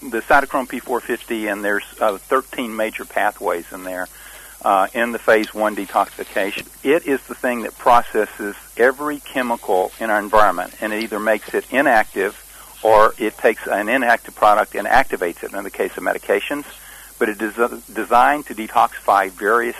the cytochrome P450, and there's 13 major pathways in there in the phase 1 detoxification. It is the thing that processes every chemical in our environment, and it either makes it inactive or it takes an inactive product and activates it in the case of medications. But it is designed to detoxify various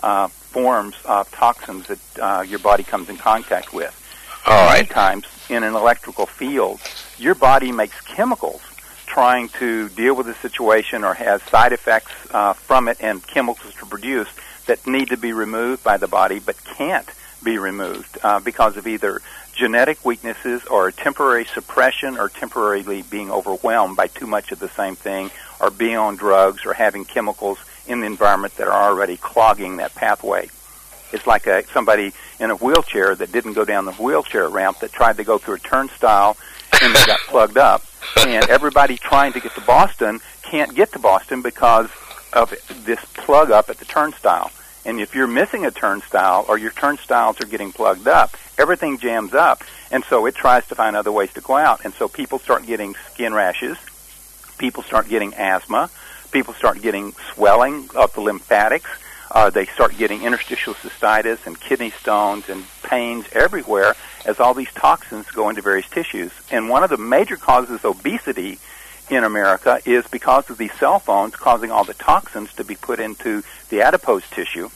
forms of toxins that your body comes in contact with. All right. Many times in an electrical field, your body makes chemicals trying to deal with the situation or has side effects from it and chemicals to produce that need to be removed by the body but can't be removed because of either genetic weaknesses or temporary suppression or temporarily being overwhelmed by too much of the same thing or being on drugs or having chemicals in the environment that are already clogging that pathway. It's like somebody in a wheelchair that didn't go down the wheelchair ramp that tried to go through a turnstile and they got plugged up. And everybody trying to get to Boston can't get to Boston because of this plug up at the turnstile. And if you're missing a turnstile or your turnstiles are getting plugged up, everything jams up. And so it tries to find other ways to go out. And so people start getting skin rashes. People start getting asthma. People start getting swelling of the lymphatics. They start getting interstitial cystitis and kidney stones and pains everywhere as all these toxins go into various tissues. And one of the major causes of obesity in America is because of these cell phones causing all the toxins to be put into the adipose tissue.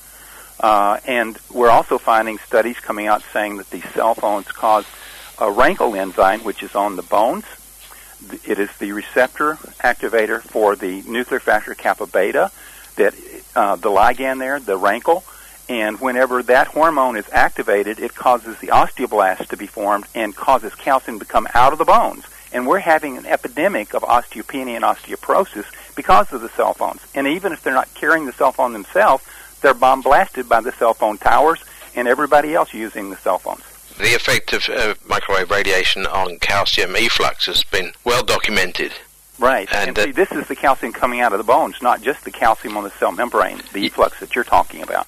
And we're also finding studies coming out saying that these cell phones cause a rankle enzyme, which is on the bones. It is the receptor activator for the nuclear factor kappa beta, that the ligand there, the rankle, and whenever that hormone is activated, it causes the osteoblasts to be formed and causes calcium to come out of the bones. And we're having an epidemic of osteopenia and osteoporosis because of the cell phones. And even if they're not carrying the cell phone themselves, they're bomb blasted by the cell phone towers and everybody else using the cell phones. The effect of microwave radiation on calcium efflux has been well documented. Right. And see, this is the calcium coming out of the bones, not just the calcium on the cell membrane, the efflux that you're talking about.